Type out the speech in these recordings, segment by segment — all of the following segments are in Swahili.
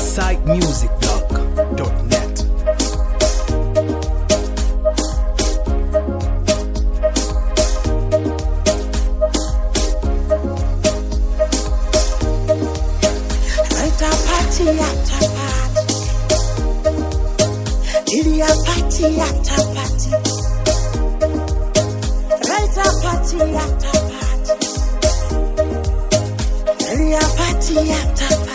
westsidemusicblog.net. Right a party after party. Ili a party after party. Right a party after party. Ili a party after party.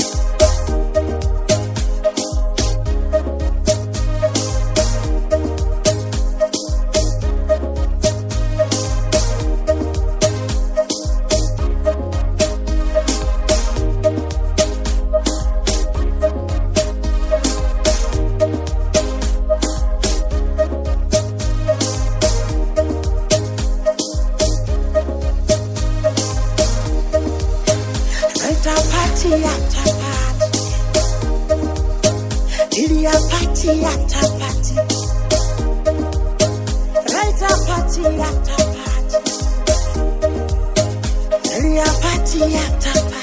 Party after party. Ili a party after party. Right a party after party. Ili a party after party.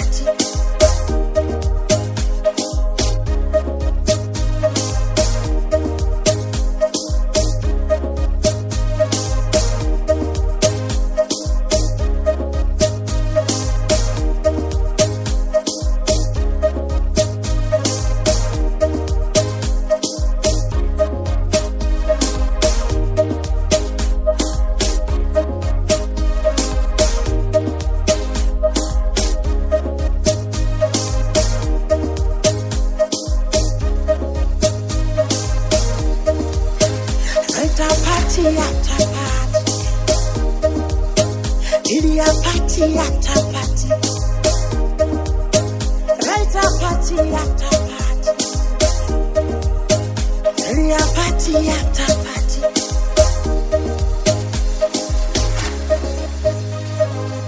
Party after party. Ili a party after party. Right a party after party. Ili a party after party.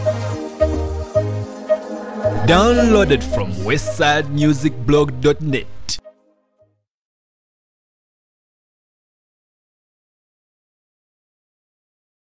Downloaded from westsidemusicblog.net.